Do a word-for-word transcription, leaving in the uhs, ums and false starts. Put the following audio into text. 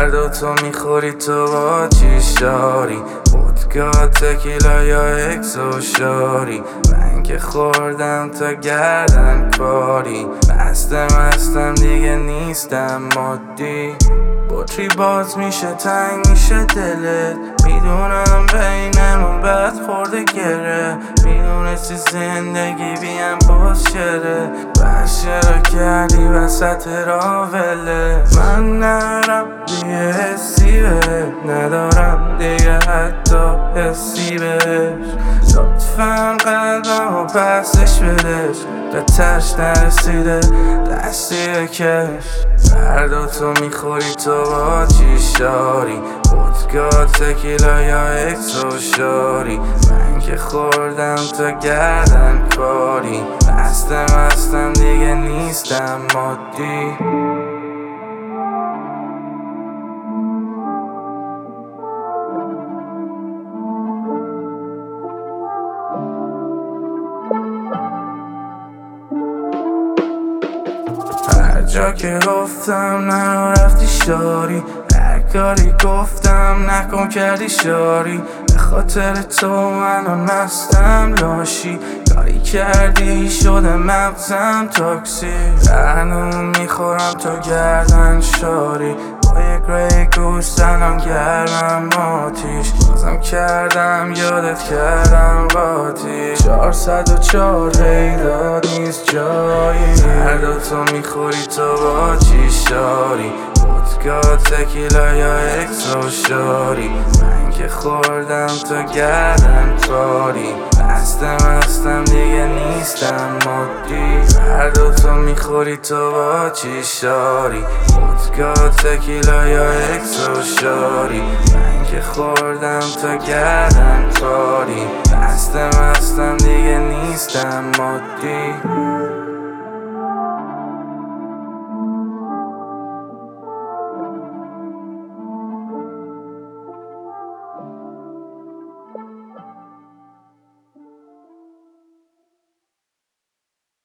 فردا تو میخوری تو با چی شاری؟ ودکا تکیلا یا اکسو شاری؟ من که خوردم تا گردن کاری، مستم مستم دیگه نیستم مادی. بطری باز میشه تنگ میشه دلت، میدونم بینمون بد خورده گره، میدونستی زندگی بیم باز شده، بس چرا کردی وسط راوله؟ من نرم دیگه حسی بهت ندارم دیگه حتی حسی بهش، لطفا قلبم و پسش بدش به تش نرسیده دستی بکش. فردا تو میخوری تو با چی شاری؟ ودکا تکیلا یا اکسو شاری؟ من که خوردم تا گردن کاری، مستم مستم دیگه نیستم مادی. هر جا که گفتم نه رفتی شاری، هر کاری گفتم نکن کردی شاری، به خاطر تو منو مستم لاشی، کاری کردی شده مغزم تاکسی، برنون میخورم تو گردن شاری، با یه گری گوش زنم گرمم آتیش، بازم کردم یادت کردم قاطی، چهارصد و چهار پیدات نیست جایی. فردا تو میخوری تو با چی شاری؟ ودکا تکیلا یا اکسو شاری؟ من که خوردم تا گردن کاری، مستم مستم دیگه نیستم مادی. فردا تو میخوری تو با چی شاری؟ ودکا تکیلا یا اکسو شاری؟ من که خوردم تا گردن کاری، مستم مستم دیگه نیستم مادی.